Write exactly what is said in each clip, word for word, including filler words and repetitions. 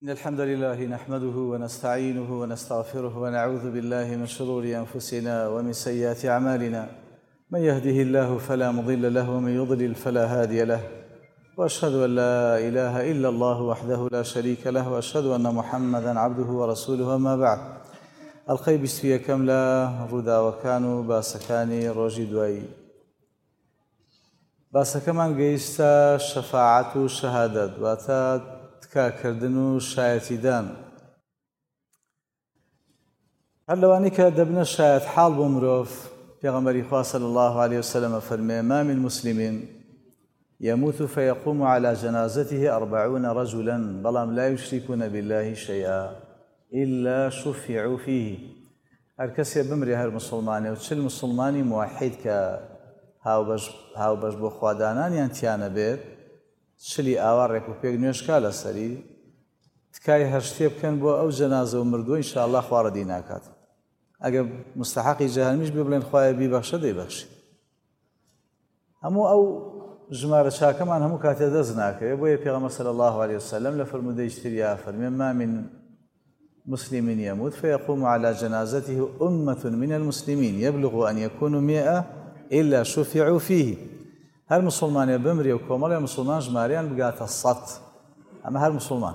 إن الحمد لله نحمده ونستعينه ونستغفره ونعوذ بالله من شرور أنفسنا ومن سيئات أعمالنا. من يهده الله فلا مضل له ومن يضلل فلا هادي له، وأشهد أن لا إله إلا الله وحده لا شريك له، وأشهد أن محمدًا عبده ورسوله. أما بعد، الخير بستوية كاملة رودا وكانوا باسكاني روجي دوائي باسەکەمان گەیشتە شەفاعەت و شەهادەت، واتە تکاکردن و شایەتیدان. هەر لەوانەی کە دەبنە شایەت حاڵ بۆ مرۆڤ، پێغەمبەری خوا صلی الله عليه وسلم فەرمێ: ما من مسلم يموت فيقوم على جنازته أربعون رجلا بەڵام لا يشركون بالله شيئا إلا شفعوا فيه. هەر کەسێ بمرێ هەر مسلمانێ و چل مسلمانی موحید کە هاوبەش بۆ خوادانانیان تیانە بێت، چلی ئاوارڕێک و پێک نوێژکا لەسەری، تکای هەر شتێ بکەن بۆ ئەو جەنازە و مردووە، ئینشاءالله خوا ڕەدی ناکات. ئەگەر مستحەقی جەهەنمیش بێ بڵێن خوایە بیبەخشە، دەیبەخشی. هەموو ئەو ژمارە چاکەمان هەموو کاتێ دەست ناکەوێت. بۆیە پێغەمبەر صلی الله عليه وسلم لە فەرمودەیەکی تریا فەرمێ: ما من مسلم يموت فيقوم على جنازته أمة من المسلمين يبلغ أن يكونوا مئة إلا شفعوا فيه. هەر مسلمانێ بمرێ و کۆمەڵێ مسلمان ژماریان بگاتە سەد، ئەمە هەر مسلمان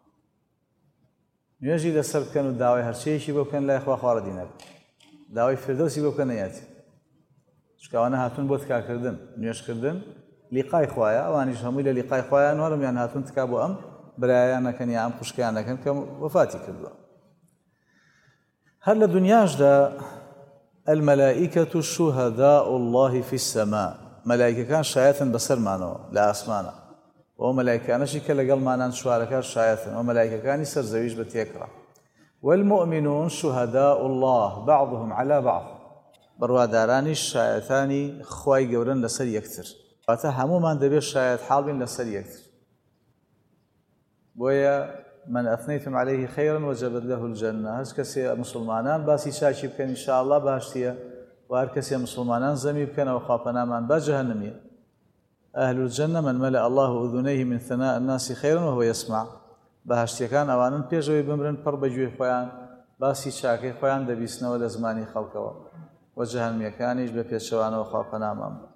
نوێژی لەسەر بکەن و داوای هەرچەیەکی بۆ بکەن، لای خوا خوا ڕەدی نەکەن، داوای فردەوسی بۆ بکەن نەیەتی، چونکە ئەوانە هاتوون بۆ تکاکردن، نوێژکردن لیقای خوایە. ئەوانیش هەمووی لە لیقای خوایە نوارمیان هاتوون تکا بۆ ئەم برایان نەکەن یا ئەم خوشکیان نەکەن کە وەفاتی کردووە. هەر لە دنیاشدا الملائكة شهداء الله في السماء، ملائكەکان شایەتن بەسەرمانەوە لە ئاسمانە، و ملائکانەشی کە لەگەڵمانان شوارەکە شایەتن، و ملائکەکانی سەرزەویش بە تێکڕا. والمؤمنون شهداء الله بعضهم على بعض، بڕوادارانی شایەتانی خوای گەورەن لەسەر یەکتر، واتە هەمومان دەبێت شایەت حاڵ بین لەسەر یەکتر. بۆیە من أثنيتم عليه خيرا وجبت له الجنة. هەر کەسێ مسلمانان باسی چاکی بکەن ئینشاءالله باشتیە، و هەر کەسێ مسلمانان زەمی بکەنەوە خواپەنامان با جەهەنەمیە. أهل الجنة من ملأ الله أذنيه من ثناء الناس خيرا وهو يسمع. بەهەشتیەکان ئەوانن پێشەوەی بمرن پڕ بەگوێی خۆیان باسی چاکەی خۆیان دەبیستنەوە لە زمانی خەڵکەوە، و جەهەنەمیەکانیش بە پێچەوانەوە خواپەنامان بە.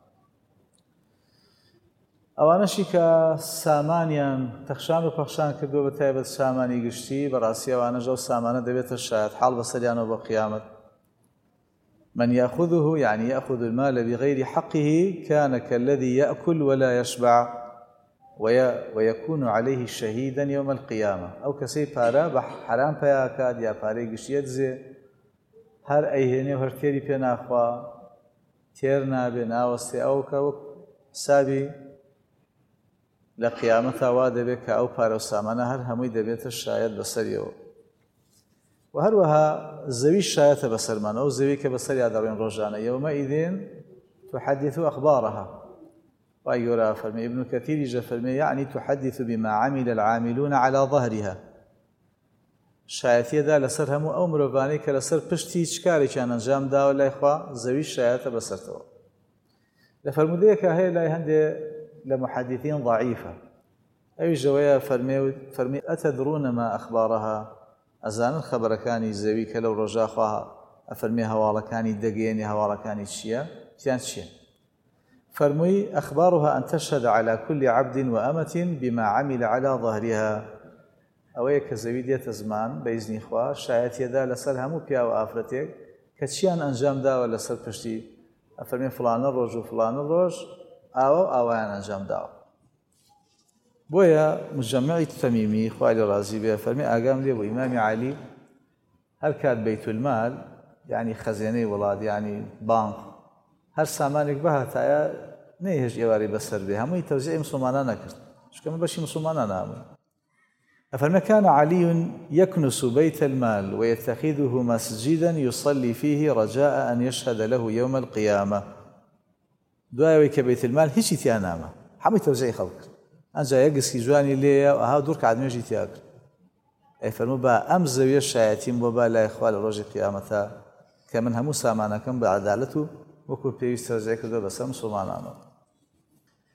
ئەوانەشی کە سامانیان تەخشان و پەخشان کردووە بە تایبەت سامانی گشتی، بەڕاستی ئەوانەش ئەو سامانە دەبێتە شایەت حاڵ بەسەریانەوە بۆ قیامەت. من يأخذه يعني يأخذ المال بغير حقه كان كالذي يأكل ولا يشبع ويكون عليه شهيدا يوم القيامة. أو كسي پارە بە حرام پێیاکات یا پارەی گشتیە دزێ، هەر ئەیهێنێ و هەر تێری پێ ناخوا، تێر نابێ، ناوەستێ، ئەو کە وەک سابی لە قیامەتا وا دەبێت کە ئەو پارە و سامانە هەر هەمووی دەبێتە شایەت بەسەریەوە. و هەروەها زەوی شایەتە بەسەرمانە، ئەو زەوی کە بەسەریا دەڕێن ڕۆژانە. یەومەئیذ تحدث أخبارها. وای گەورە فەرمێ، ابن كثير فەرمێ: يعني تحدث بما عمل العاملون على ظهرها. شایەتیەدا لەسەر هەموو ئەو مرۆڤانەی کە لەسەر پشتی هیچ کارێکیان ئەنجام داوە لای خوا، زەوی شایەتە بەسەرتەوە. لە فەرمودەیەکە هەیە لای هەندێ لە محەدیثین ضعیفە، ئەویش ئەوەیە فەرمێ: ئەتەدرون ما أخبارها. ئەزانن خەبەرەکانی زەوی کە لەو ڕۆژا خوا ئەفەرمێ هەواڵەکانی دەگەیەنێ، هەواڵەکانی چییە؟ تیان چییە؟ فەرمووی: أخبارها أن تشهد على كل عبد وأمة بما عمل على ظهرها. ئەوەیە کە زەوی دێتە زمان بە ئیزنی خوا، شایەتیەدا لەسەر هەموو پیا و ئافرەتێک کە چیان ئەنجام داوە لەسەر پشتی، ئەفەرمێ فڵانە ڕۆژ و فڵانە ڕۆژ ئاوە و ئاوایان ئەنجام داوە. بۆیە مجەمعی تەمیمی خوای لێ ڕازی بێ فەرمێ: ئاگام لێ بوو ئیمامی عەلی هەر کات بەیت المال، یعنی خەزێنەی وڵات، یعنی بانک، هەر سامانێک بەهاتایە نەیهێش ئێواری بەسەر بێ، هەمووی تەوزیعی مسلمانان نەکرد، چونکە من بەشی مسلمانان نامووی. أفرما كان علي يكنس بيت المال ويتخذه مسجدا يصلي فيه رجاء أن يشهد له يوم القيامة. دوایەوەی کە بەیت المال هیچی تیا نامە، هەمووی تەوزیعی خەڵک، ئەنجا یەکگسکی جوانی لێیە و ئەها دوور کات نوێژی تیا کرد. ئەی فەرموو: با ئەم زەویە شایەتیم بۆ با لای خوا لە ڕۆژی قیامەتە کە من هەموو سامانەکەم بە عەدالەت و وەکو پێویست تەوزیع کردووە بەسەر مسلمانانەوە.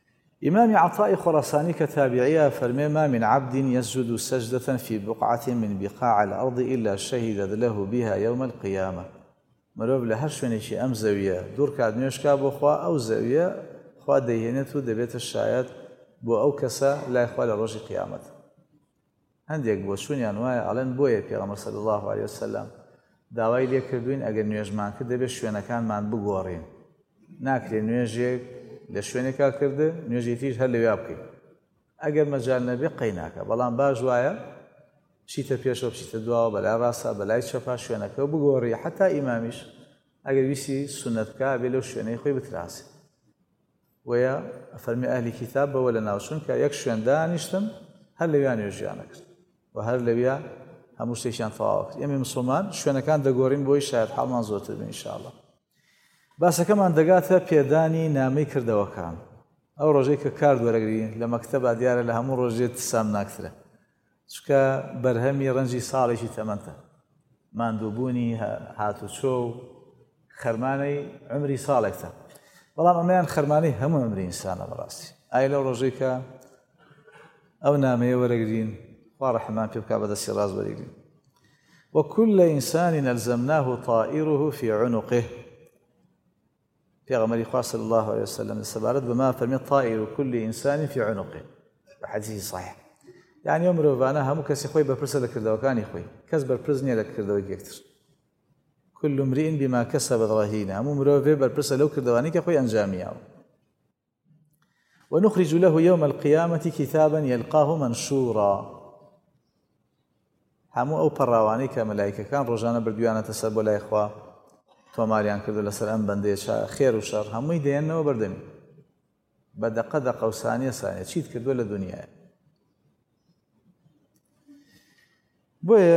إمام عطاء خراساني كتابعية فرمي ما من عبد يسجد سجدة في بقعة من بقاع الأرض إلا شهد له بها يوم القيامة. مرۆڤ لە هەر شوێنێکی ئەم زەویە دوور کات نوێژکا بۆ خوا ئەو زەویە خوا دەیهێنێت و دەبێتە شایەت بۆ ئەو کەسە لای خوا لە ڕۆژی قیامەت. هەندێک بۆ چوونیان وایە ئەڵێن بۆیە پێغەمبەر صلی الله علیه وسلم داوای لێ کردوین ئەگەر نوێژمان کرد دەبێت شوێنەکانمان بگۆڕین، ناکرێت نوێژێک لە شوێنێکا کردە نوێژی تریش هەر لەوێ بکەین، ئەگەر مەجال نەبێ قەی ناکە، بەڵام باش وایە بچیتە پێشەوە بچیتە دواوە بەلای ڕاستە بەلای چەپا شوێنەکە و بگۆڕی، حتا ئیمامیش ئەگەر ویستی سونەت بکە بێ لەو شوێنەی خۆی بتراسی. وەیە فەرمی ئەهلی کیتاب بەوە لە ناوچوون کە یەک شوێن دانیشتن هەر لەویان نوێژیانە کرد و هەر لەویە هەموو شتێکیان تەواو کرد. ئێمە مسڵمان شوێنەکان دەگۆڕین بۆی شاید حاڵمان زۆرتر بێ ئینشاءڵڵا. باسەکەمان دەگاتە پێدانی نامەی کردەوەکان. ئەو ڕۆژەی کە کار وەرەگرین لە مەکتەبا دیارە لە هەموو ڕۆژێت سام ناکترە، چکە بەرهەمی ڕەنجی ساڵێکی تەمەنتە، ماندووبوونی هاتوچۆ و خەرمانەی عمری ساڵێکتە، بەڵام ئەمەیان خەرمانەی هەموو عمری ئینسانە بەڕاستی. ئای لەو ڕۆژەی کە ئەو نامەیە وەرەگرین خوا ڕەحمان پێ بکا بەدەستی ڕاست وەرەگرین. وكل إنسان ألزمناه طائره في عنقه. پێغەمبەری خوا صلی الله عليه وسلم لەسەبارەت بەما فەرمی طائر كل إنسان في عنقه بحديث صحيح. يعني ئەو مرۆڤانە هەموو کەسی خۆی بەرپرسە لە کردەوەکانی خۆی، کەس بەرپرس نییە لە کردەوەی یەکتر. كل امرئ بما كسب رهين. هەموو مرۆڤێ بەرپرسە لەو کردەوانی کە خۆی ئەنجامیاوە. ونخرج له يوم القيامة كتابا يلقاه منشورا. هەموو ئەو پەڕاوانەی کە مەلایکەکان ڕۆژانە بردویانەتە سەر بۆ لای خوا تۆماریان کردو لەسەر ئەم بەندەیە خێر و شەڕ هەمووی دێننەوە بەردەمی بە دەقە دەقە و سانیە سانیە چیت کردووە لە دنیایە. بۆیە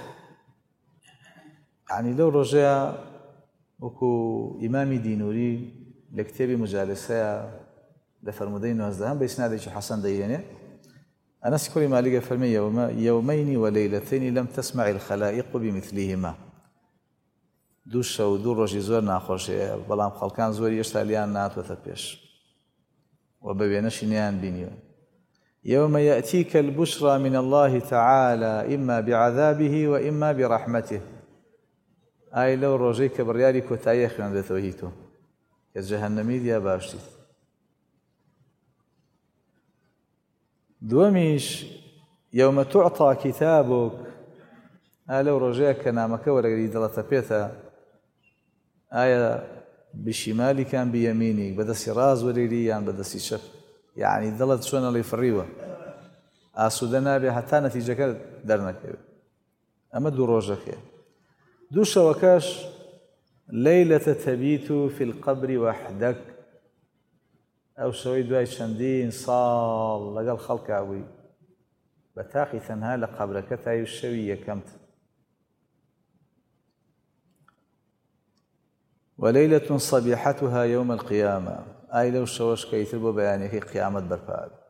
یعنی لەو ڕۆژەیە وەکو ئیمامی دینوری لە کتێبی مجالسەیە لە فەرمودەی نۆزدەهەم بە ئیسنادێکی حەسەن دەیهێنێ. أنس كل مالك فرمي يوم يومين وليلتين لم تسمع الخلائق بمثلهما. دوو شەو دوو ڕۆژی زۆر ناخۆشەیە، بەڵام خەڵکان زۆری هێشتا لیان ناتوەتە پێش و بە وێنەشی نیان بینیوە. يوم يأتيك البشرى من الله تعالى إما بعذابه وإما برحمته. ئای لەو ڕۆژەی کە بڕیاری کۆتاییە خوێندرێتەوە هی تۆ کە جەهەنەمیت یا باشتیت. دووەمیش يوم تعطى كتابك. ئالەو ڕۆژەیە کە نامەکە وەرەگری دەڵێتە پێتە ئایا بشیمالیکان بیەمینیک بەدەستی ڕاز وەرەگری یان بەدەستی چەپ، یعنی دڵت چۆنەڵی فڕیوە ئاسوودە نابێ هەتا نەتیجەکە دەرنەکەوێت. ئەمە دوو ڕۆژەکەیە. دوو شەوەکەش لەیلەتە تەبیت في القبر وحدك. ئەو شەوەی دوای چەندین ساڵ لەگەڵ خەڵکا بووی بە تاقی تەنها لە قەبرەکە تای شەوی یەکەمت. وليلة صبيحتها يوم القيامة. ئای لەو شەوەش کە ئیتر بۆ بەیانیەکەی قیامەت بەرپا بێت.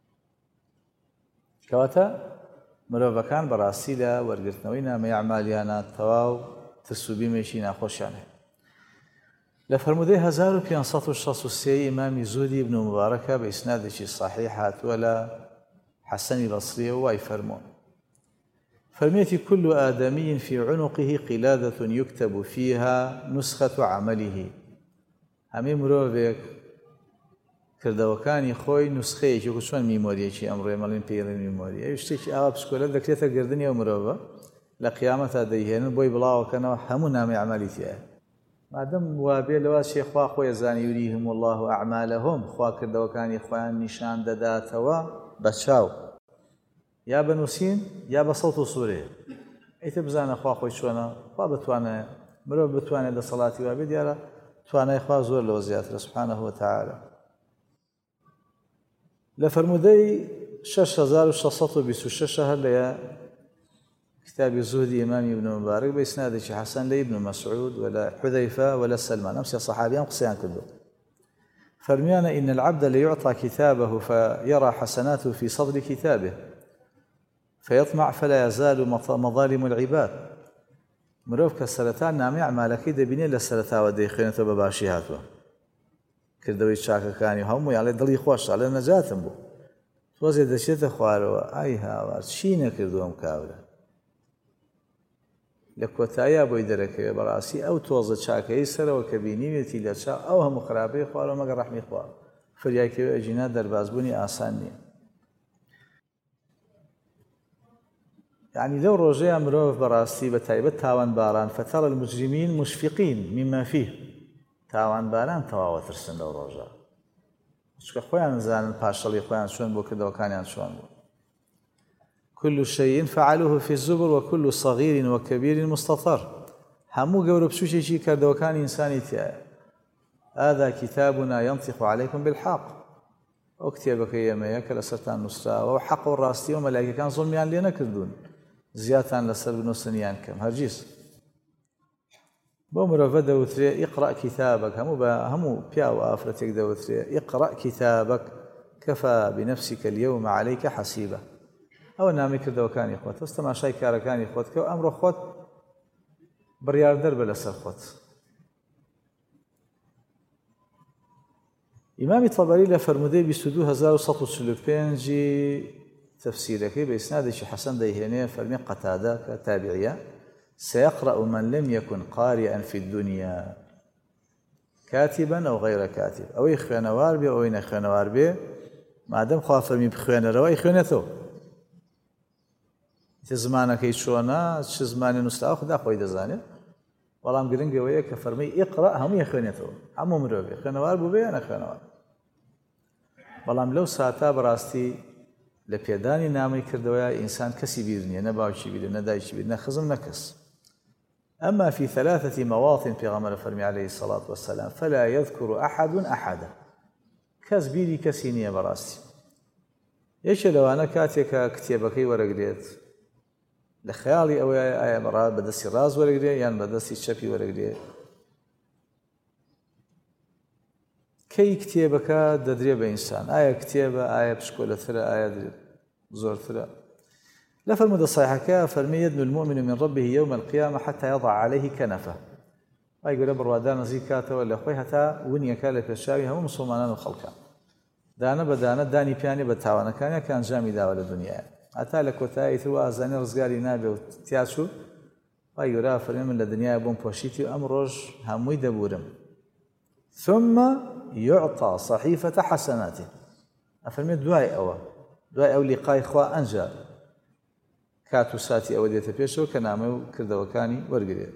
کەواتە مرۆڤەکان بەڕاستی لە وەرگرتنەوەی نامەی ئەعمالیانە تەواو ترس و بیمێکی ناخۆشیان هەیە. لە فەرمودەی هەزار و پێنج سەد و شەست و سێ ئیمامی زودی بن مبارەکە بە ئیسنادێکی صحیح هاتووە لە حەسەنی بەسریەوە وای فەرمووە فەرمێتی كل آدمي في عنقه قلادة يكتب فيها نسخة عمله. هەموو مرۆڤێک کردەوەکانی خۆی نوسخەیەکی وەکو چۆن میمۆریەکی ئەمڕۆی مەڵین پێڵێن میمۆری، ئەوی شتێکی ئاوا پسکۆلە دەکرێتە گردنی ئەو مرۆڤە لە قیامەتا دەیهێنن بۆی بڵاوەکەنەوە هەموو نامی عەمەلی تایە. مادەم وابێ لەوا شێ خوا خۆی زانی یوریهم الله ئەعمالەهم، خوا کردەوەکانی خۆیان نیشان دەداتەوە بە چاو یا بنووسین یا بە سەوت و سوورێ. ئیتر بزانە خوا خۆی چۆنە، خوا بتوانێت مرۆڤ بتوانێت دەسەڵاتی وابێ دیارە توانای خوا زۆر لەوە زیاترە سبحانه وتعالى. لە فەرمودەی شەش هەزار و شەش سەد و بیست و شەش هەر لەیە کتابی زوهدی ئیمامی ابن مبارک بە ئیسنادێکی حەسەن لە ئیبن مەسعود ولا حذەیفە ولا سلمان، ئەم سێ سەحابیان قسەیان کردو. فەرمیانە إن العبد ليعطى كتابه فيرى حسناته في صدر كتابه فيطمع فلا يزال مظالم العباد. مرۆڤ کە سەرەتا نامەی ئەعمالەکەی دەبینێت لە سەرەتاوە دەیخوێنێتەوە بە باشی هاتووە، کردەوەی چاکەکانی هەموویان لێ دڵی خۆشە لە نەجاتم بوو تۆزێ دەچێتە خوارەوە ئای هاوار چی نەکردووەم کاورە لە کۆتاییە بۆی دەرەکەوێت بەڕاستی ئەو تۆزە چاکەی سەرەوە کە بینیوێتی لە چاو ئەو هەموو خراپەی خوارەوە مەگە ڕەحمی خوا فریاکەوێ ئەجینا دەربازبوونی ئاسان نییە یعنی لەو ڕۆژەیە مرۆڤ بەڕاستی بە تایبەت تاوانباران فتەرە المجرمین مشفقین مما فيه تاوانباران تەواوە ترسن لەو ڕۆژە چکە خۆیان نزانن پاشەڵی خۆیان چۆن بۆ کردەوەکانیان چۆن بوو كل شيء فعلوه في الزبر وكل صغير وكبير مستطر هەموو گەورە بچووکێکی کردەوەکانی ئینسانی تایە هذا كتابنا ينطق عليكم بالحق ئەو کتێبەکەی ئێمەیە کە لەسەرتان نووسراوە و حەق و ڕاستی و مەلایکەکان زوڵمیان لێ نەکردوون زیاتان لەسەر بنووسنیان کەم هەرگیز بۆ مرۆڤە دەوترێ ئیقرأ کتابك هەموو بە هەموو پیا و ئافرەتێک دەوترێ ئیقرأ کتابك كفى بنفسك اليوم عليك حسيبا ئەوە نامی کردەوەکانی خۆت هەست تەماشای کارەکانی خۆت کە ئەمڕۆ خۆت بڕیاردەر بە لەسەر خۆت ئیمامی تەبەری لە فەرمودەی بیست و دوو هەزار و سەد و چل و پێنجی تەفسیرەکەی بە ئیسنادێکی حەسەن دەیهێنێ فەرمی قەتادە کە تابعیە سيقرأ من لم يكن قارئا في الدنيا كاتبا أو غير كاتب أو يخوانوار بي أو ينخوانوار بي مادام خوا فەرمی بخوێنەرەوە ئەیخوێنێتەوە زمانەکەی چۆنە چ زمانی نووسراوە خوددا خۆی دەزانێت بەڵام گرنگەوەیە کە فەرمی ئیقرأ هەموو یەخوێنێتەوە هەموو مرۆڤێ خوێنەوار بوو بێ یان نەخوێنەوار بەڵام لەو ساتە بەڕاستی لە پێدانی نامی کردەوەیە ئینسان کەسی بیر نییە نە باوکی بیر نە دایکی بیر نە خزم نە کەس أما في ثلاثة مواطن في غمر فرمي عليه الصلاة والسلام فلا يذكر أحد أحدا كاس بيري كسينية براستي إيش لو أنا كاتك كتابكي ورقريت لخيالي أو آية مرة بدسي راز ورقريت يعني بدسي الشبي ورقريت كي كتابك ددري بإنسان آية كتابة آية بشكولة ثرى آية زور ثرى لا فرمود الصحيحة فرمي يدنو المؤمن من ربه يوم القيامة حتى يضع عليه كنفه ما يقول أبر وادانا زيكاته ولا أخوي حتى ونيا كالك الشاوي هم مسلمان وخلقان دانا بدانا داني بياني بتاوانا كان كان جامي داوى للدنيا حتى لك وتاي ثوا أزاني رزقاري نابي وتياسو ما يقول فرمي من الدنيا بوم بوشيتي وأمرج هموي دبورم ثم يعطى صحيفة حسناته أفرمي دواي أو دواي أو لقاء إخوة أنجا كاتو ساتي أو ديتا بيشو كنامو كردوكاني ورقريد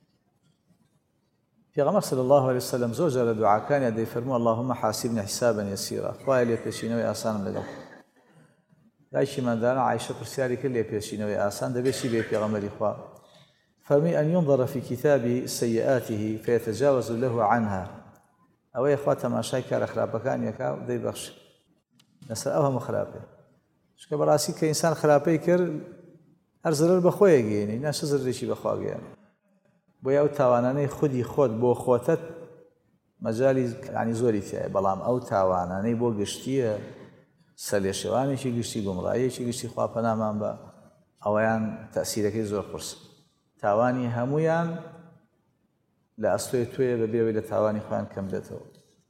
في غمر صلى الله عليه وسلم زوجة لدعاء كان يدي فرمو اللهم حاسبني حسابا يسيرا خواه اللي بيشينوي آسان لقل دايشي من دانا عايشة برسياري كل اللي بيشينوي آسان دا بيشي بي في غمر إخوة فرمي أن ينظر في كتاب سيئاته فيتجاوز له عنها أو إخوة تماشاي كار أخرابكان يكاو دي بخش نسأل أوهم أخرابه شكا براسي كإنسان خرابي كر هەر زەرەر بە خۆی گەێنی ناشە زەرێکی بەخوا گەێنێ بۆیە ئەو تاوانانەی خودی خۆت بۆ خۆتت مەجالی ینی زۆری تایە بەڵام ئەو تاوانانەی بۆ گشتیە سەرلێشێوانێکی گشتی گومڕاییەکی گشتی خواپەنامان بە ئەوەیان تەسیرەکەی زۆر قورس تاوانی هەمویان لە ئەستۆی توێ بەبێەوەی لە تاوانی خۆیان کەم بێتەوە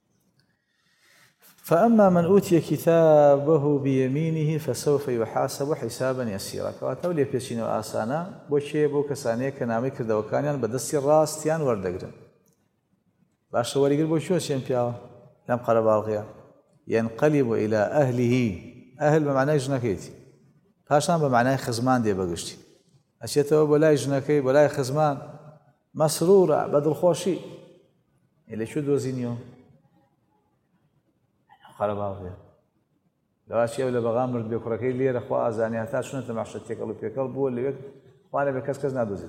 فأما من أوتي كتابه بيمينه فسوف يحاسب حسابا يسيرا كواتو لي بيشينو آسانا بو شي بو كسانيه كنامي كردوكانيان بدسي راستيان وردقرن باش وريقر بو شو شين بياو لم قرب الغيا ينقلب إلى أهله أهل بمعنى جنكيتي باشان بمعنى خزمان دي بقشتي أشيتو بلاي جنكي بلاي خزمان مسرورة بدل خوشي إلي شو دوزينيو خرب هذا لو أشياء ولا بغامر بيكركي لي رخوا أزاني هتا شنو أنت معشتك قالوا بيكل بول اللي بيك وأنا بكسكز نادوزيد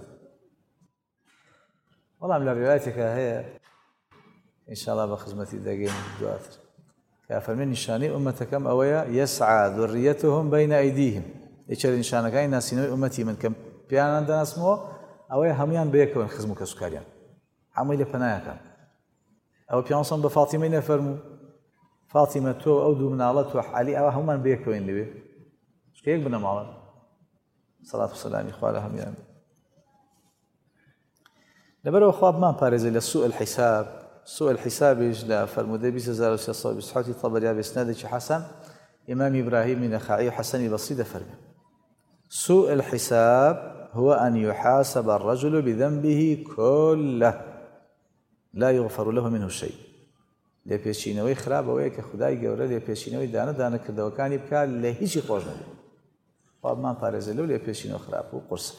والله من روايتك هي إن شاء الله بخدمتي دقيقة الدواتر كافر من نشاني أمتكم أويا يسعى ذريتهم بين أيديهم إيشر نشانك أي ناس أمتي من كم بيان عندنا اسمه أويا هميان بيكون خدمك سكاريان عمي لبنايا أو بيانصن بفاطمة نفرمو فاطمة تو أو دو من الله تو علي أو هم من بيكوين لبي إيش كيك بنا معلم صلاة والسلام إخوانهم يعني لبرو خواب ما بارز إلى سوء الحساب سوء الحسابش لا فرمودي بيس هزار وسيصة بسحوتي طبريا بإسنادك حسن إمام إبراهيم النخعي حسن بسيط فرمي سوء الحساب هو أن يحاسب الرجل بذنبه كله لا يغفر له منه شيء لێپێچینەوەی خراپەوەیە کە خودای گەورە لێپێچینەوەی دانە دانەکردەوەکانی بکات لە هیچی خۆش نەبێت. خوابمان پارێزە لەو لێپێچینەوە خراپ و قورس.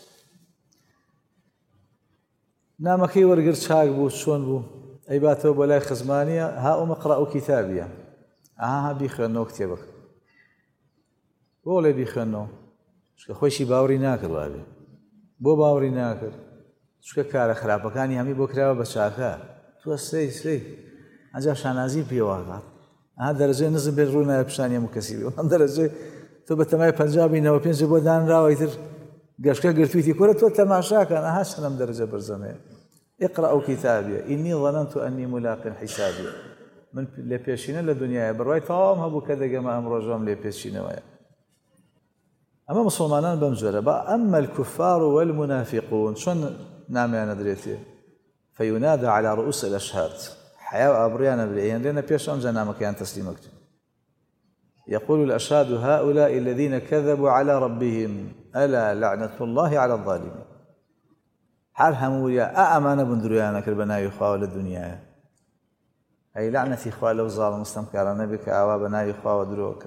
نامەکەی وەرگرت چاک بوو چۆن بوو ئەی باتەوە بۆ لای خزمانیە ها ئەو مەقڕە ئەو کتابیە ئاها بیخوێنەوە کتێبەکە بۆ لێ بیخوێنەوە چکە خۆشی باوەڕی ناکرد وابێ بۆ باوەڕی ناکرد چکە کارە خراپەکانی هەمی بۆ کراوە بە چاکە تۆ سەی سەی ئەجا شانازی پێوەکات ئەها دەرەجەی نزم بێت ڕوو نایە پیشانیە مکەسی بێ ئەم دەرەجەی تۆ بە تەمای پەنجابینەوە پێنج بۆ دانراوە ئیتر گەشتکە گرتوویتی کۆرە تۆ تەماشاکەن ئەها چەندەم دەرەجە بەرزەمەیە اقرأ ئەو کتابیە ئینی ظەنەنت ئەنی ملاق حیسابیە من لێ پێشینە لە دنیایە بڕوای تەواوم هەبوو کە دەگەمە ئەم ڕۆژەم لێ پێچینەوەیە. ئەمە مسلمانان بەم جۆرە بە ئەمە الكفار والمنافقون چۆن نامیانە درێتێ فينادى على رؤوس الأشهاد حياة أبريانا بالعين لأن بيش أنجا نامك أن تسليمك يقول الأشهاد هؤلاء الذين كذبوا على ربهم ألا لعنة الله على الظالمين حال همويا أأمانة بندريانا كربنا يخواه للدنيا أي لعنة إخوة لو ظالم مستمكارنا بك أوابنا يخواه ودروك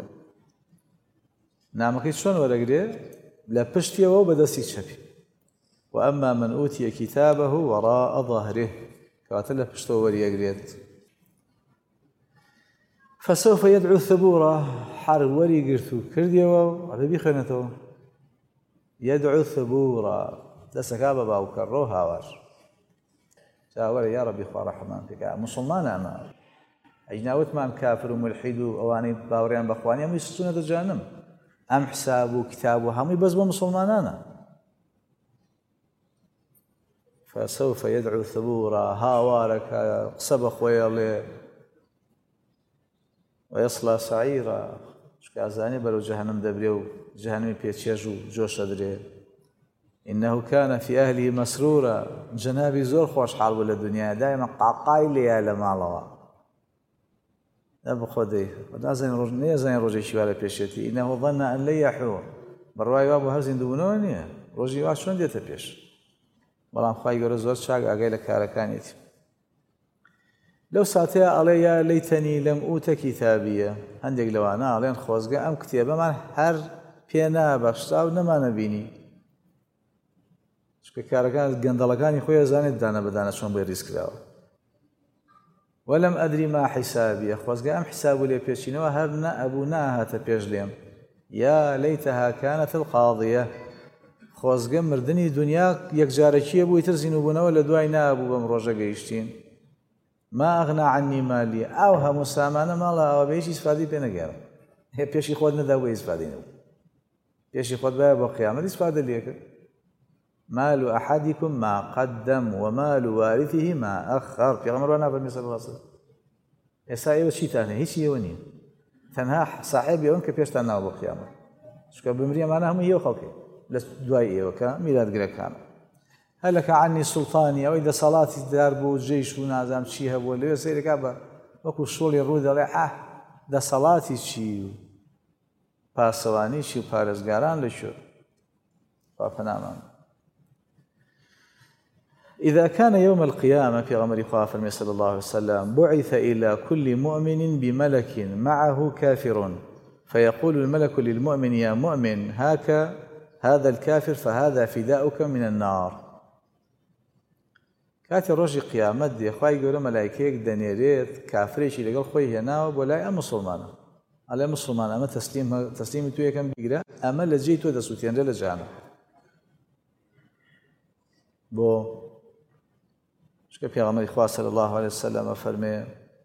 نامك شون ورقري لا بشتي وبدسي شبي وأما من أوتي كتابه وراء ظهره كاتله بشتو وريقريت فسوف يدعو ثبورا حار وري قرتو كرديو على بيخنته يدعو ثبورا دسكابا باو كروها واش شاور يا ربي خوا رحمان فيك مسلمان اما اجناوت ما كافر وملحد اواني باوريان باخواني ام يسجون جهنم ام حسابو كتابو هم يبزبوا مسلمانانا فسوف يدعو ثبورا هاوارك سبخ ويلي ويصلى سعيرا شكازاني بلو جهنم دبريو جهنم بيتشيجو جوش أدري إنه كان في أهله مسرورا جنابي زور خوش حال ولا الدنيا دائما قاقاي لي لما الله نبخو دي ونازين رج نيزين رجي شوالة بيشتي إنه ظن أن لا يحور برواي بابو هرزين دونوني رجي واش شون ديتا بيش بەڵام خوای گەورە زۆر چاک ئاگای لە کارەکانیەتی لەو ساتەیە ئەڵێ یا لەیتەنی لەم ئوتە کیتابیە هەندێک لەوانە ئەڵێن خۆزگە ئەم کتێبەمان هەر پێ نابەخشرا و نەمانەبینی چونکە کارەکان گەندەڵەکانی خۆی ئەزانێت دانە بەدانە چۆن بۆی ڕیز کراوە وەلەم ئەدری ما حیسابیە خۆزگە ئەم حیساب و لێ پێچینەوە هەر نەئەبوو ناهاتە پێش لێم یا لەیتەها کانەت القاضیە خۆزگە مردنی دنیا یەکجارەکیە بوو ئیتر زیینوبوونەوە لە دوای نابوو بەم ڕۆژە گەیشتین ما ئەغنا عنی مالی ئەو هەموو سامانە ماڵە ئەوە بە هیچ ئیسفادەی پێ نەگەڕم هێ پێشی خۆت نەدا بۆ ئیسفادەی نەبوو پێشی خۆت بایە بۆ قیامەت ئیسفادە لێکرد مال ئەحەدیکم ما قەدەم ومال وارثه ما ئەخەر پێغەمبەر نافەرمێ صلی الله علیه وسلم ئێستا ئێوە چیتان هەیە هیچی ئێوە نییە تەنها ساحێبی ئەوەن کە پێشتان ناوە بۆ قیامەت چونکە بمری ئەمانە هەموو هێو خەڵکێ لە دوای ئێوەکە میلادگرەکان هەلەکە عنی سوڵتانی ئەوەی دەسەڵاتی دار بوو جێیش و نازام چی هەبووە لەوێ سەیرەکە بە وەکو شۆڵی ڕوو دەڵێ ئا دەسەڵاتی چی و پاسەوانی چی و پارێزگاران لەکوێ خوا پەنامان إذا كان يوم القيامة في غمر خافر صلى الله عليه وسلم بعث إلى كل مؤمن بملك معه كافر فيقول الملك للمؤمن يا مؤمن هاك هذا الكافر فهذا فداؤك من النار كاتي روجي قيامت دي خواهي يقول ملايكيك دنيريت كافريشي لقل خوي هنا وبولاي أم مسلمان على مسلمان أما تسليم تسليم توي كم بيقرا أما لجي تو دسوتين لجانا بو شكا بيغمر إخوة صلى الله عليه وسلم فرمي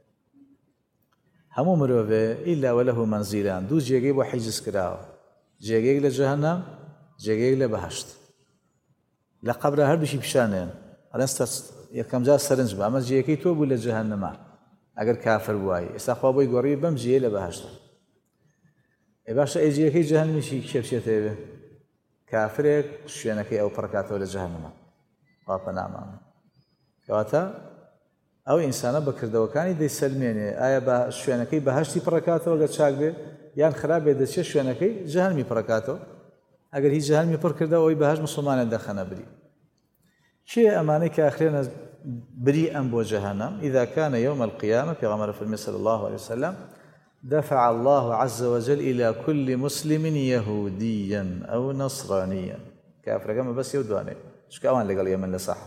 همو مروفي إلا وله منزلان دو جيغيب وحيجز كراو جيغيب لجهنم جێگەیەک لە بەهەشت لە قەبرە هەردووشی پیشانێن ئەڵێن یەکەم جار سەرنج بە ئەمە جێیەکەی تۆ بوو لە جەهەنەما ئەگەر کافر بووایی ئێستا خوا بۆی گۆڕی بەم جێیە لە بەهەشتە ئێ باشە ئەی جێیەکەی جەهەنەمیشی کێ بچێتەوێ کافرێک شوێنەکەی ئەو پڕکاتەوە لە جەهەنەما خوا پەنامان کەواتە ئەو ئینسانە بەکردەوەکانی دەیسەلمێنێ ئایا بە شوێنەکەی بەهەشتی پڕەکاتەوە گە چاک بێ یان خراپ بێ دەچێت شوێنەکەی جەهەنمی پڕەکاتەوە ئەگەر هیچ جەهەنمی پڕ کردەوە ئەوی بەهەشت مسلمانیان دەخەنە بری چێ ئەمانەی کە ئەخرێنە بری ئەم بۆ جەهەنەم إذا كان يوم القيامة پێغەمبەر فەرمێ صلى الله عليه وسلم دفع الله عز وجل إلى كل مسلم يهوديا أو نصرانيا كافر كما بس يودواني شو كأوان لقال يمن لصح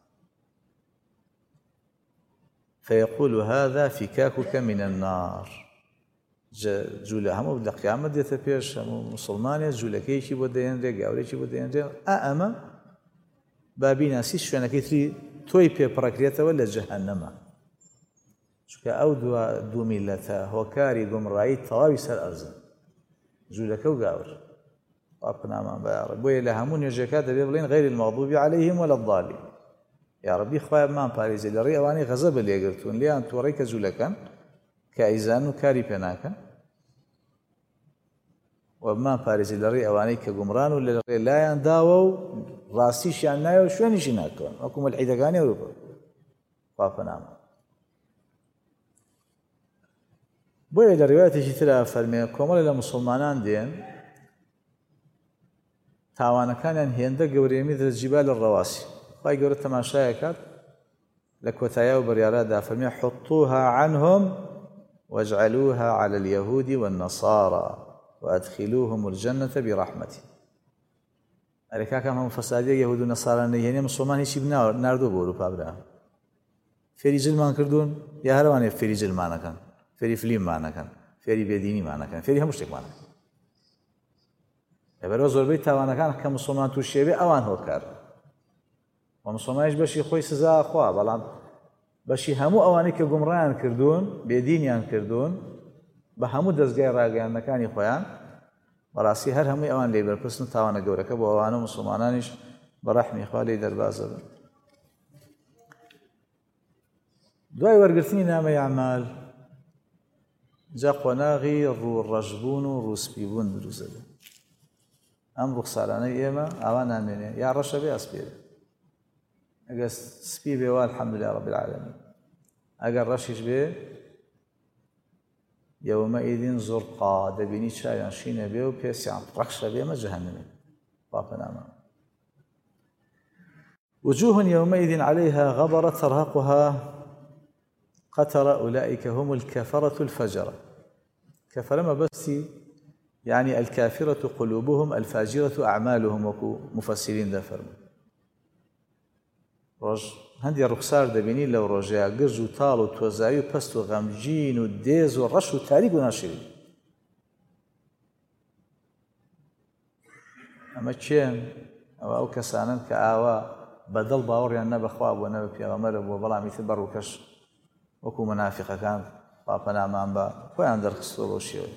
فيقول هذا فكاكك من النار جولا هم بدأ قيامة ديت بيش هم مسلمان جولا كيشي بدين رجع ولا شيء بدين رجع أأما بابينا سيش شو كثري توي بي براكريته ولا جهنم شو كأو دو دو ملته هو كاري قم رأي طوابي سر أرزن جولا كو جاور أبنا ما بيعرف بوي لهمون يجكاد بيبلين غير المغضوب عليهم ولا الضالين يا ربي خواب ما باريزي لري أواني غضب اللي يقرتون ليه أنت وريك جولا كان كايزان وكاري بيناكن وما باريزي لري أواني كجمران ولا لا ينداووا راسيش يعني وشو نيجي ناكل أكون العيد كاني وروبا بابنا بوي الرواية تجي ترى فرمي كمال المسلمانان دين تاوانا كان هيندا قوري مثل الجبال الرواسي خاي قوري تماشايكات لكوتايا وبريارا دا فرمي حطوها عنهم واجعلوها على اليهود والنصارى وأدخلوهم الجنة برحمتي أريكا كم فسادية يهود والنصارى نيجي مسلمان هيش بنا ناردو بورو بابدا فيري جلمان كردون يا هرواني فيري جلمان كان فيري فيلم معنا كان فيري بديني معنا كان فيري همشتك معنا يبرو زوربي تاوانا كان كمسلمان توشيبي أوان هو كار ومسلمانش بشي خوي سزا أخوا بلان بشي همو أواني كجمران كردون بدينيان كردون بهمو دزجاي راجعان مكاني خويان براسي هر همي أوان ليبر بسن تاوانا جورك أبو أوانو مسلمانانش برحمي خوالي دربازة دواي ورقتني نام يعمال جا قناغي رو الرجبون رو سبيبون دروزة أم رخصاراني إيما أوان آميني يا رشبي أسبيري أجا سبيبي والحمد لله رب العالمين أجا رشيش بي يومئذ زرقا دبيني شايان شين بيه وبيسيان رخش بيه ما جهنمي بابنا ما وجوه يومئذ عليها غبرة ترهقها قتر أولئك هم الكفرة الفجرة كفر ما بس يعني الكافرة قلوبهم الفاجرة أعمالهم وكو مفسرين ذا فرم رج هندي الرخصار دبيني لو رجع قرج وطال وتوزعي وبست وغمجين وديز ورش وتاريق وناشرين أما تشين أو أو كسانا كآوا بدل باوري أن نبى خواب ونبى بيغمر وبلا مثل بروكش وكو منافقة كان بابنا مامبا خوي عند الخصول وشيوي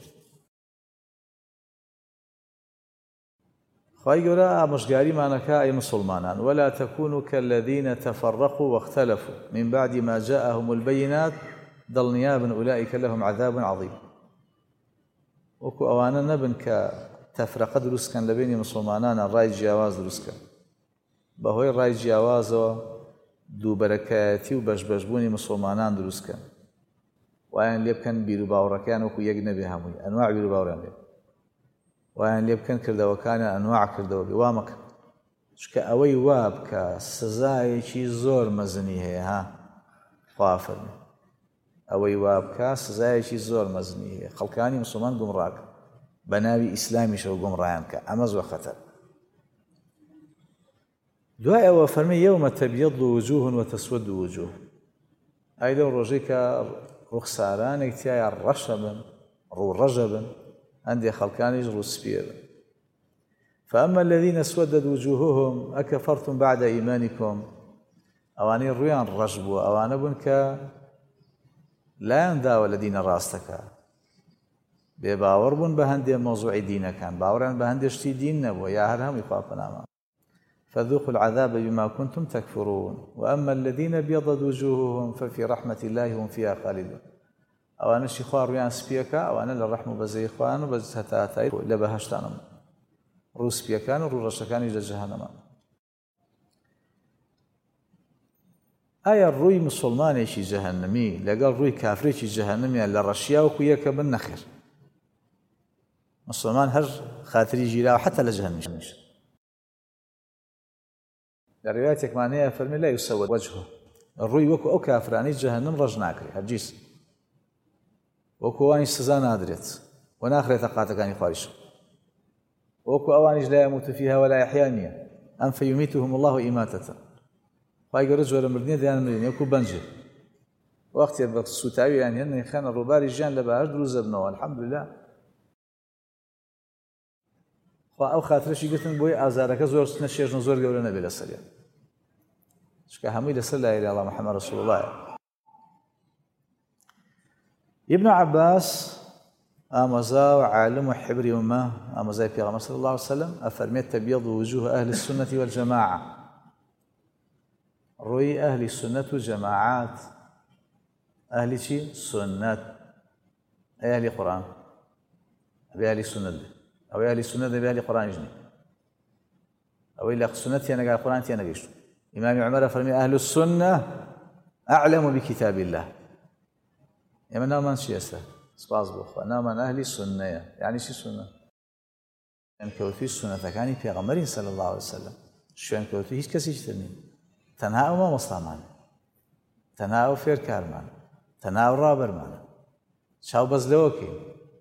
خواهي قولا مشقاري مانكا أي مسلمانان ولا تكونوا كالذين تفرقوا واختلفوا من بعد ما جاءهم البينات ضل نيابا أولئك لهم عذاب عظيم وكو أوانا نبن كتفرق دروس كان لبيني مسلمانان الرأي جياواز دروس كان بهوي الرأي جياواز دو بركاتي وبشبشبوني مسلمانان دروس كان وأن ليبكن بيرو باوركان وكو يجنبي هموي أنواع بيرو باوركان ليب وأن ليبكن كردوا كان أنواع كردوا بوامك شكا أوي واب كسزاي شي زور مزني هي ها خوافر أوي واب كسزاي شي زور مزني هي خلقاني مسلمان قمراك بنابي إسلامي شو قمران كأمز وخطر دعاء وفرمي يوم تبيض وجوه وتسود وجوه أي لو رجيك رخصاران اكتيا الرشبا رو رجبا عندي خلقان يجروا سبير فأما الذين اسودت وجوههم أكفرتم بعد إيمانكم أواني الريان رجبوا أوان بنك لا ينداو الذين راستك بباور بن بهندي موضوع دينك كان باوران بهندي اشتي دين نبو يا هرهم يقافنا فذوقوا العذاب بما كنتم تكفرون وأما الذين ابيضت وجوههم ففي رحمة الله هم فيها خالدون أو أنا شيخوار ويان سبيكا أو أنا للرحمة بزي إخوان وبز هتاتاي لبهشتانم رو سبيكان ورو رشكان إلى جهنم ئایا ڕووی مسلمانێکی جەهەنەمی لەگەڵ ڕووی کافرێکی جەهەنەمیان لە ڕەشیاوەکو یەکە بن نەخێر. مسلمان هەر خاتری ژیراوە حتى لە جەهەنەمیش. لە ڕێواتێکمانەیە فەرمی لا یوسەوە وەجهه، ڕووی وەکو ئەو کافرانەی جەهەنەم ڕەش ناکرێت هەرگیز، وەکو ئەوانی سزا نادرێت و ناخرێتە قاتەکانی خواریش، وەکو ئەوانیش لا يموت فيها ولا يحيا نییە، ئەم فەیومیتهم الله ئیماتەتە. خی گەورە جۆرە مردنیە دەیان مرێنێ وەکو بەنجێ، وەختێ بە سوتاویان هێن نەیخەنە ڕووباری ژیان لە بەهەشت دروست دەبنەوە. الحەمدولله خوا ئەو خاترەشی گرتن بۆی ئازارەکە زۆر نەشێژن زۆر گەورە نەبێت لەسەریان، چکە هەمووی لەسەر لا ئیلاهە ئیلەڵڵاه محەممەد ڕەسوڵ اللهە. ابن عباس ئامۆزا و عالم و حبری ئومە، ئامۆزای پێغەمبەر صلی الله عليه وسلم، ئەفەرمێت تەبیەض وجوه ئەهلی السنة والجماعة، ڕووی ئەهلی سنەت و جەماعات. ئەهلی چی؟ سنەت. ئەی ئەهلی قورئان؟ ئەبێ ئەهلی سنەت بێ. ئەوەی ئەهلی سنەت دەبێ ئەهلی قورئانیش نییە. ئەوەی لە سنەت تێنەگا قورئان تێنەگەیشتووە. ئیمامی عومەر ئەفەرمێ ئەهل السنة أعلم بكتاب الله. ئێمە ناومان چی ئێستا؟ سپاس بۆ خوا، ناومان ئەهلی سنەیە. یعنی چی سنە؟ شوێنکەوتووی سنەتەکانی پێغەمبەرین صلی الله عليه وسلم. شوێنکەوتووی هیچ کەسێکی تر نییە، تەنها ئەو مامۆستامانە، تەنها ئەو فێرکارمانە، تەنها ئەو ڕابەرمانە، چاوبەست لەوەکەین.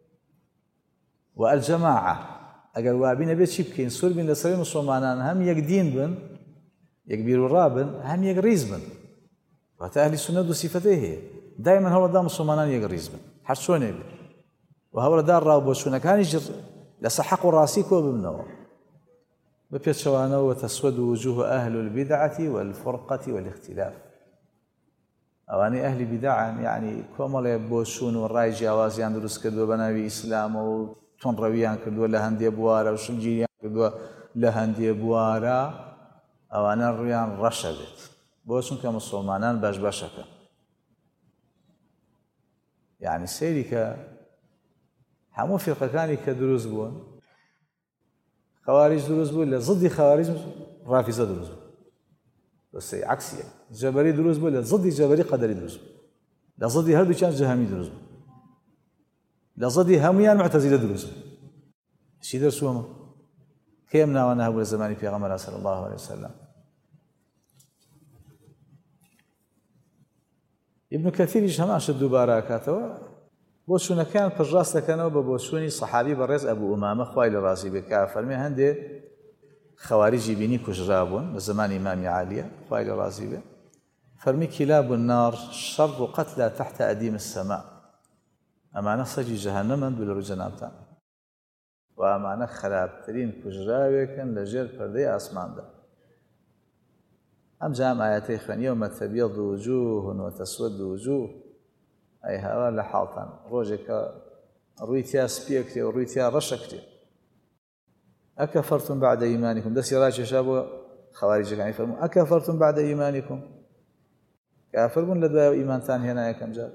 و ئەلجەماعە ئەگەر وابینە بێت چی بکەین؟ سوور بین لەسەری مسلمانان، هەم یەک دین بن، یەک بیر و ڕابن، هەم یەک ڕیز بن. واتە ئەهلی سنەت دوو سیفەتەی هەیە، دایما هەوڵەدا مسلمانان یەک ڕیز بن، هەر چۆنێ بێت، و هەوڵەدا ڕاوبۆچوونەکانیش لەسەر حەق و ڕاستی کۆ ببنەوە. بپێچەوانەوە وتسود وجوه أهل البدعة والفرقة والاختلاف. ئەوانەی ئەهلی بیدعن، یعنی کۆمەڵێ بۆچوون و ڕای جیاوازیان دروست کردووە بە ناوی ئیسلام و تۆنڕەویان کردووە لە هەندێ بوارە و شنگیریان کردووە لە هەندێ بوارە، ئەوانە ڕویان ڕەشە بێت بۆ چونکە مسلمانان باش باشەکە. یعنی سەیری کە هەموو فێرقەکانی کە دروست بوون، خوارج دروست بوو، لە زدی خوارج ڕافیزە دروست بوو، بەسەی عکسیە. جەبەری دروست بوو، لە زدی جەبەری قەدەری دروست بوو، لە زدی هەردووکیان جەهەمی دروست بوو، لە زدی هەمویان معتەزیلە دروست بوو. چی دەرچووەمە؟ کێم ناوانە هەبوو لە زمانی پێغەمبەر صلی الله عليه وسلم. ابن کەثیریش هەمان شت دووبارە ئەکاتەوە، بۆچوونەکان پڕڕاست دەکەنەوە بە بۆچوونی سەحابی بەڕێز ئەبوو ئومامە خوای لە ڕازی بێت، کە فەرمێ هەندێ خەواریجی بینی کوژرا بوون لە زمانی ئیمامی عالیە خوای لە ڕازی بێت، فەرمی کلاب النار شەڕ و قەتلە تحت ئەدیم السەما. ئەمانە سەگی جەهەنەمن دوو لە ڕووی جەنابتان، و ئەمانە خراپترین کوژراوێکن لە ژێر پەردەی ئاسماندا. ئەم جام ئاەتەی خوێن یەومە تەبیەض وجوه وتەسوەد وجوه، ئەی هاوا لە حاڵتان ڕۆژێکە ڕووی تیا سپیەکرێ و ڕووی تیا ڕەشەکرێ. ئەکەفەرتم بعد ئیمانیکم، دەستی ڕاکێشا بۆ خەواریجەکانی فەرموو ئەکەفەرتم بعد ئیمانیکم، کافر بوون لە دوای ئیمانتان هێنا یەکەم جار.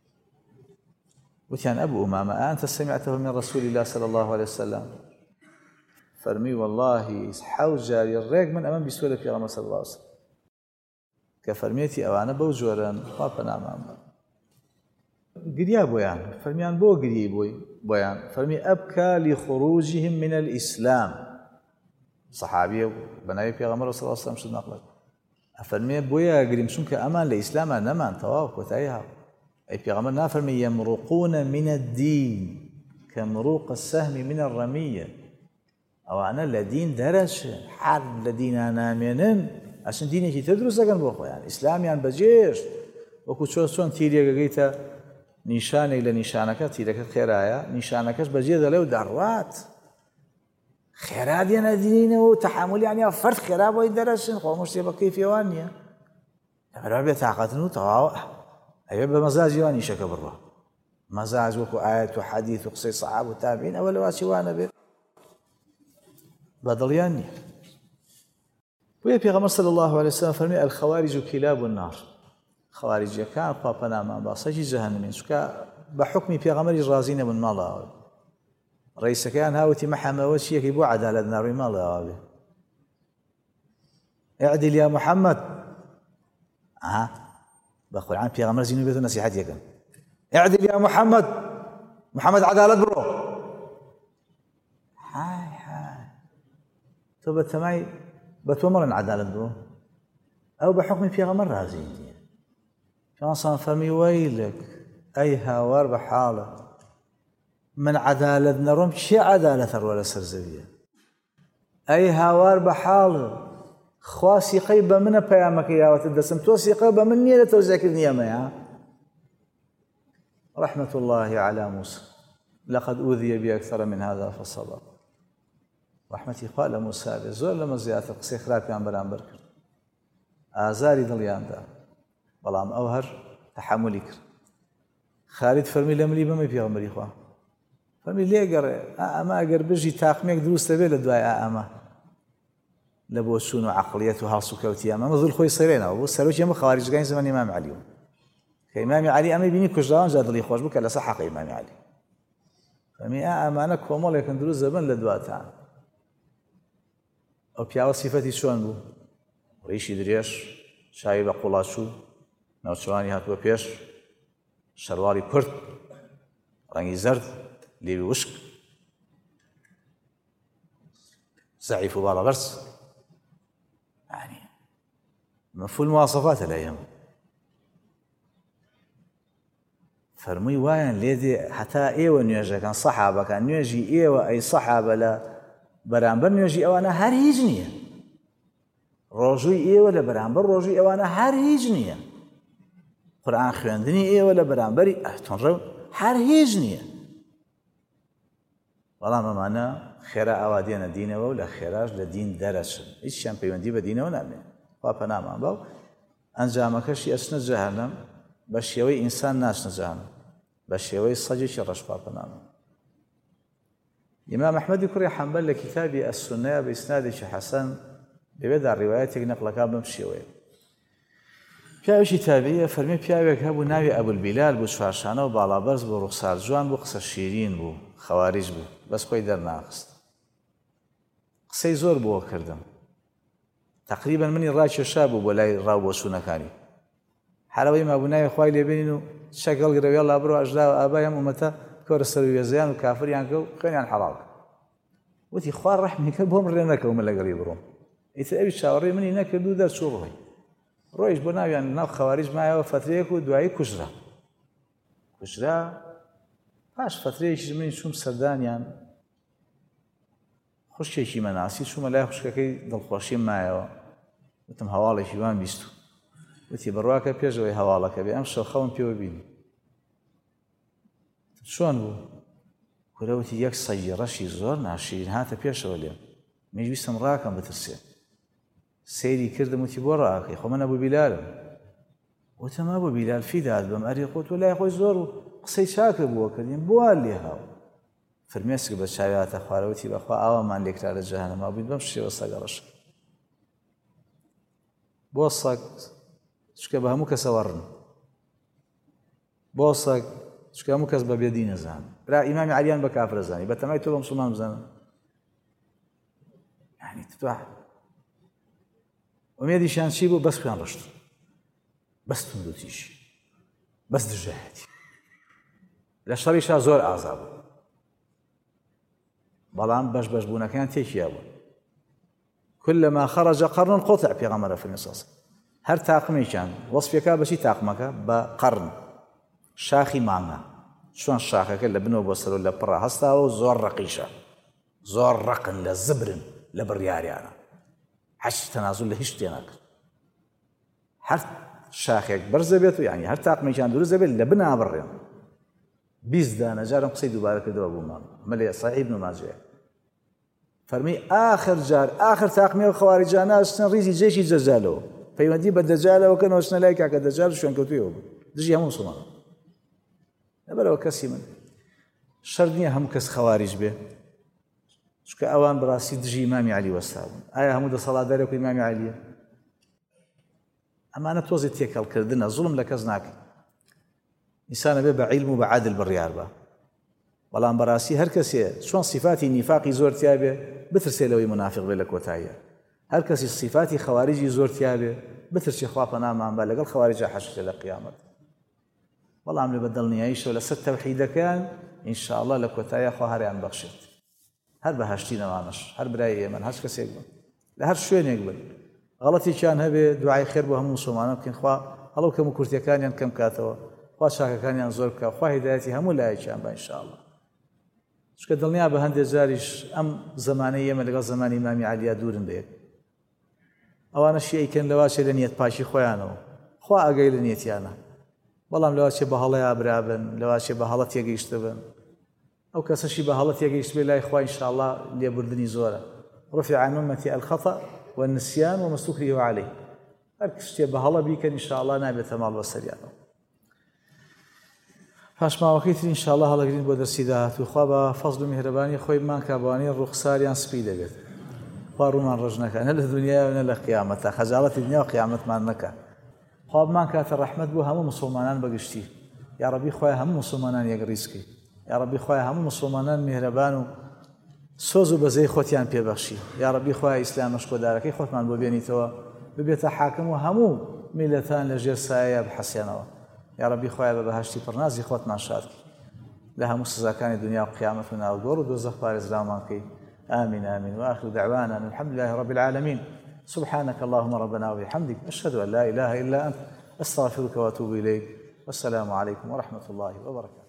وتیان ئەبوو ئومامە ئەنتە سەمیعتەه من رەسوول الله صلی الله عليه وسلم، فەرمی والله حەوت جاری ڕێک من ئەمەم بیستووە لە پێغەمبەر صلی الله عليه وسلم، کە فەرمێتی ئەوانە بەو جۆرەن، خوا پەنامان بە. گریا بۆیان، فەرمیان بۆ گریی بۆی بۆیان، فەرمی ئەبکا لخروجهم من الئیسلام. سەحابیە بە ناوی پێغەمبەر صلی الله عليه وسلم شت نەقڵێت، ئەفەرمێ بۆیە گریم چونکە ئەمان لە ئیسلامە نەمان، تەواو کۆتایی هاو. ئەی پێغەمبەر نافەرمی یەمڕقون من الدین کەمڕوق السەهم من الرەمیە، ئەوانە لە دین دەرەچن، حەر لە دینە نامێنن، ئەچن دینێکی تر دروست دەکەن بۆ خۆیان، ئیسلامیان بەجێشت. وەکو چۆن چۆن تیرێکەگەیتە نیشانێک لە نیشانەکە، تیرەکە خێرایە، نیشانەکەش بەجێ دەڵێ و دەڕوات، خێرا دێنە دینینەوە و تەحملیانیا فەرد خێرا بۆی دەرەچن، خۆ مشتێ بە کەیفیەوان نییە، لەبەرەوە بێتاقەتن و تەواو ئەوێ بە مەزاجی وان نیشەکە بڕوە. مەزاج وەکو ئایەت و حەدیث و قسەی سەحاب و تابعین ئەوە لەواچی وانە بێت، بەدڵیان نییە. بۆیە پێغەمبەر صلی الله عليه وسلم فەرمی الخەوارج کلاب النار، خەواریجیەکان خوا پەنامان با سەگی جەهەنەمین، چونکە بە حوکمی پێغەمبەریش ڕازی نەبوون ماڵەوە. ڕئیسەکەیان هاوتی مەحەمەوە چیەکەی بۆ عەدالەت ناڕووی ماڵەوە بێ، ئەعدل یا محەممەد، ها بقرآن پیغمبر زینو بیتو نصیحت یکن اعدل یا محمد محمد عدالت برو هاي هاي تو بتماي بتومر عدالت برو او بحكم پیغمبر راضي دي شانصان فرمي ويلك اي هاوار بحاله من عدالت نرم شي عدالة ولا سرزوية اي هاوار بحاله خواسي قيبة من بيامك يا وتدسم توسي قيبة مني لتوزيكني يا ما رحمة الله على موسى لقد أوذي بأكثر من هذا فصبر رحمتي قال موسى زور لما زيادة قصي خراب يان بلان بركر آزاري دليان دا بلام أوهر تحملي كر خالد فرمي لملي بمي بيغمري خواه فرمي ليه قر أما قر بجي تاقميك دروس تبي لدواء أما لبو شنو عقليته هالسو كوتي أما مذل خوي صيرين أو سألوش يما خوارج قاين زمان إمام علي كإمام علي أما بيني كجران زاد لي خوش بك لا صح إمام علي فرمي أما أنا كومول يكن دروس زمان لدواء تاع أو بيا صفتي شلون بو ريشي دريش شاي بقولاشو نوشواني هاتوا بيش شروالي كرد راني زرد ليبي وشك زعيف بالا برس يعني مفهوم المواصفات الأيام فرمي وين ليدي حتى إيوة نيجي كان صحابة كان نيجي إيوة أي صحابة لا برامبر نيجي أوانا هر هيجنية روجوي إيوة لا برامبر روجوي أوانا هر هيجنية قرآن خوندني إيوة لا برامبري أهتون هر هيجنية والله ما معنى خيرا أوادينا دينه ولا خيراج لدين درس إيش شام بيوندي بدينه ونامه وابنا ما باو أنجامك شيء أسنى جهنم بشيوي إنسان ناس نجهنم بشيوي صجيش الرش وابنا ما إمام أحمد كري حنبل لكتابي السنة بإسناد حسن ببدأ الروايات نقل كابم شيوي پیاوێکی تابعیە فەرمی پیاوێک هەبوو ناوی ئەبولبیلال بوو چوارشانە و باڵابەرز بوو ڕوخسار جوان بوو قسە شیرین بوو خەواریج بوو بەس خۆی دەرناخست قسەی زۆر بۆ کردم تقریبا منی ڕاکێشا بوو بۆ لای ڕاو بۆ چوونەکانی حالەوەی مابوو ناوی خوای لێبینین و شەکەڵ گرەوێ ئەڵڵا بڕۆ ئەژدا و ئابای ئەم ئومەتە کۆرە سەروێزیان و کافریان کە و خوێنیان حەڵاڵ وتی خوا ڕەحمی کرد بۆم ڕێ نەکەوم من لەگەڵی بڕۆم ئیتر ئەوی چاوەڕێی منی نەکرد و دەرچوو ڕۆی ڕۆیش بۆ ناویان ناو خەواریج مایەوە فترەیەک و دوایی کوژرا کوژرا پاش فترەیەکیش منی چووم سەردانیان خوشکێکی مەناسی چوومە لای خوشکەکەی دڵخۆشیم مایەوە وتم هەواڵێکی وان بیست و وتی بڕواکە پێشەوەی هەواڵەکە بێ ئەم شەو خەون پێوە بینی چۆن بوو کورەوتی یەک سەیارەشی زۆر ناشرین هاتە پێشەوە لێم منیش ویستم ڕاکەم بترسێ سەیری کردم وتی بۆ ڕاکەی خۆ من ئەبوو بیلالم وتم ئەبوو بیلال فیدات بم ئەری خۆت لای خۆی زۆر و قسەی چاکە بووە کردیم بۆ لێ هاو فرمێسک بە چاوی هاتە خوارەوەتی بەخوا ئاوامان لێکرا لە جەهەنەما بوویت بەم شێوە سەگەڕەش بۆ سەگ چکە بە هەموو کەسەوە ڕن بۆ سەگ چکە هەموو کەس بە بێدی نەزان برا ئیمامی عەلییان بە کافرە زانی بە تەمای تۆ بە موسڵمان بزانن یعنی تو ئومێدیشیان چی بوو بەس خوێن ڕشت بەس توندوتیشی بەس دژایەتی لە شەڕیشا زۆر ئازا بوو بەڵام بەش بەش بوونەکەیان تێکیا بوو كلما خرج قرن قطع پێغەمبەر فەرمی سەڵ هەر تاقمێکیان وەسفێکا بەچی تاقمەکە بە قەرن شاخی مانگە چۆن شاخەکە لە بنەوە بۆ سەر و لە پڕە هەستاوە و زۆر ڕەقیشە زۆر ڕەقن لە زبرن لە بڕیاریانە حەش تەنازل لە هیچ شتێ ناکرد هەر شاخێک بەرزە بێت و یعنی هەر تاقمێکیان دروست دەبێت لە بنا بڕێن بیست دانە جارم قسەی دووبارە کردەوە بوومان مەلێ سەعید بن ماجێ فەرمی ئاخر جار ئاخر تاقمێ و خەواریجانە ئەچنە ڕیزی جێشی دەجالەوە پەیوەندی بە دەجالەوە کەنەوە چنە لای کاکە دەجال شوێن کەوتوویەوە بوو دژی هەموو موسڵمانە لەبەرەوە کەسی من شەرت نییە هەموو کەس خەواریج بێ چونکە ئەوان بەڕاستی دژی ئیمامی عەلی وەستا بوون ئایا هەموو دەسەڵاتدارێک ئیمامی عەلیە ئەمانە تۆزی تێکەڵکردنە زوڵم لە کەس ناکەن ئینسانە بێ بە عیلم و بە عادل بڕیار بە بەڵام بەڕاستی هەر کەسێ چۆن صفاتی نیفاقی زۆر تیا بێ بترسێ لەوەی منافق بێ لە کۆتاییە هەر کەسی صفاتی خەواریجی زۆر تیا بێ بترچی خوا پەنامان بە لەگەڵ خەواریجە حەشر لە قیامەت بەڵام لە بەدڵنیاییشەوە لەسەر تەوحیدەکان ئینشاءڵڵا لە کۆتاییە خوا هەریان بەخشێت هەر بەهەشتی نەوانش هەر برای ئێمە هەر کەسێک بن لە هەر شوێنێک بن غەڵەتێکیان هەبێ دوعای خێر بۆ هەموو مسلمانان بکەین خوا هەڵەو کەم و کورتیەکانیان کەم کاتەوە خوا چاکەکانیان زۆر بکە خوا هیدایەتی هەموو لایەکیان بە ئینشاءڵڵا چکە دڵنیا بە هەندێک جاریش ئەم زەمانەی ئێمە لەگەڵ زەمانی ئیمامی عەلییا دوورن دەیەک ئەوانەشی ئەیکەن لەواشێ لە نیەت پاکی خۆیانەوە خوا ئاگای لە نیەتیانە بەڵام لەواشێ بە هەڵەی ئابرابن لەواشێ بە هەڵە تێگەیشتە بن ئەو کەسەشی بە هەڵە تێگەیشت بێ لای خوا ئینشاءڵڵا لێبوردنی زۆرە رفع عن أمتي الخطأ والنسيان وما استكرهوا عليه هەر شتێ بە هەڵە بیکەن ئینشاءڵڵا نابێتە ماڵ بەسەریانەوە پاشماوەکەی تر ئینشاءڵڵا هەڵەگرین بۆ دەرسی داهاتوو خوا بە فەزل و میهرەبانی خۆی بمان کە بەوانەی ڕوخساریان سپی دەبێت خوا ڕوومان ڕەش نەکات نە لە دونیا نە لە قیامەتە خەجاڵەتی دنیا و قیامەتمان نەکات خوا بمان کاتە ڕەحمەت بۆ هەموو مسلمانان بەگشتی یا ڕەبی خوای هەموو مسلمانان یەکڕیزکەی یا ڕەبی خوای هەموو مسلمانان میهرەبان و سۆز و بەزەی خۆتیان پێبەخشی یا ڕەبی خوای ئیسلامەش کۆدارەکەی خۆتمان بۆ بێنیتەوە ببێتە حاکم و هەموو میلەتان لە ژێر سایە بحەسێنەوە یا ڕەبی خوای بە بەهەشتی پڕنازی خۆتمان شادکەی لە هەموو سزاکانی دنیا و قیامەت و ناوگۆڕ و دۆزەخ پارێزرامان کەی آمين آمين وآخر دعوانا أن الحمد لله رب العالمين سبحانك اللهم ربنا وبحمدك أشهد أن لا إله إلا أنت أستغفرك وأتوب إليك والسلام عليكم ورحمة الله وبركاته